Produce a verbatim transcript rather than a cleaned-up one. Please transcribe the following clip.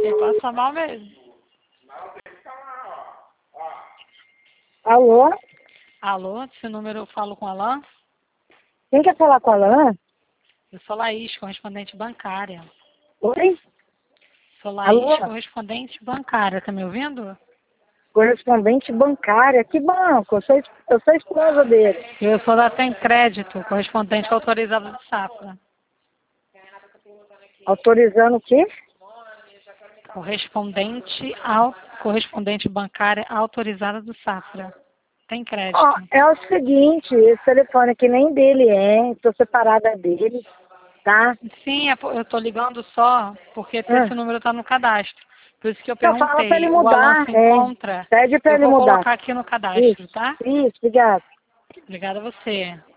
Ele passa mal mesmo. Alô? Alô, esse número eu falo com a Alain? Quem quer falar com a Alain? Eu sou Laís, correspondente bancária. Oi? Sou Laís, Alô? correspondente bancária. Tá me ouvindo? Correspondente bancária. Que banco? Eu sou, es- eu sou a esposa dele. Eu sou da Tem Crédito, correspondente autorizada do Safra. Autorizando o quê? Correspondente, ao, correspondente bancária autorizada do Safra. Tem crédito. Ó, é o seguinte, esse telefone aqui nem dele é, estou separada dele, tá? Sim, é po- eu tô ligando só porque esse Ah, número tá no cadastro. Por isso que eu então fala para ele perguntei, o Alan mudar, se é. encontra? Pede para Eu ele vou mudar. colocar aqui no cadastro, Isso, tá? isso, obrigado. Obrigada a você.